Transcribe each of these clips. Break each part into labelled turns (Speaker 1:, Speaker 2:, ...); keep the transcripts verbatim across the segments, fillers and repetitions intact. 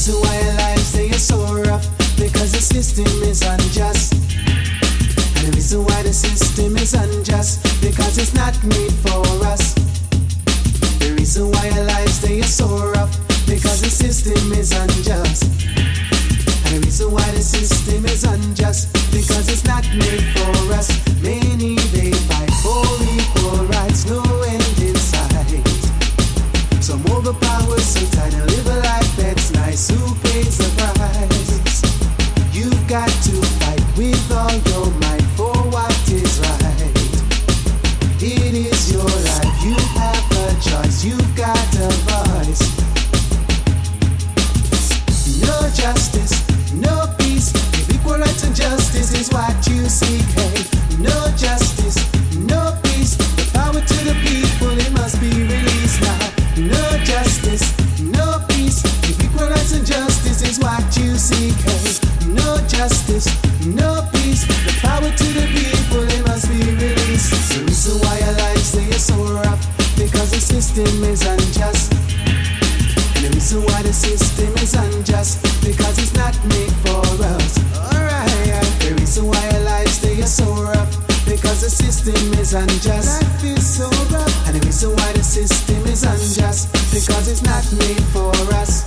Speaker 1: reason why our lives they are so rough, because the system is unjust. And the reason why the system is unjust, because it's not made for us. The reason why our lives they are so rough, because the system is unjust. And the reason why the system is unjust, because it's not made for us. Many they fight for equal rights, no end in sight. Some overpowered, so try to live a life that's nice. Who pays the price? You've got to fight with all your might for what is right. It is your life, you have a choice, you've got a voice. No justice, no peace, if equal rights and justice is what you seek. Hey, no justice, no peace, the power to the people, it must be released now. No justice, no peace, if equal rights and justice is what you seek. Hey, no justice, no peace, the power to the people, it must be released. The reason why our lives they are so rough, because the system is unjust. And the reason why the system is unjust, because it's not made for us. Alright, the reason why our lives they are so rough, because the system is unjust. Life is so rough. And the reason why the system is unjust, because it's not made for us.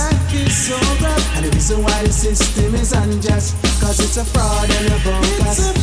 Speaker 2: It's a fraud and a bogus.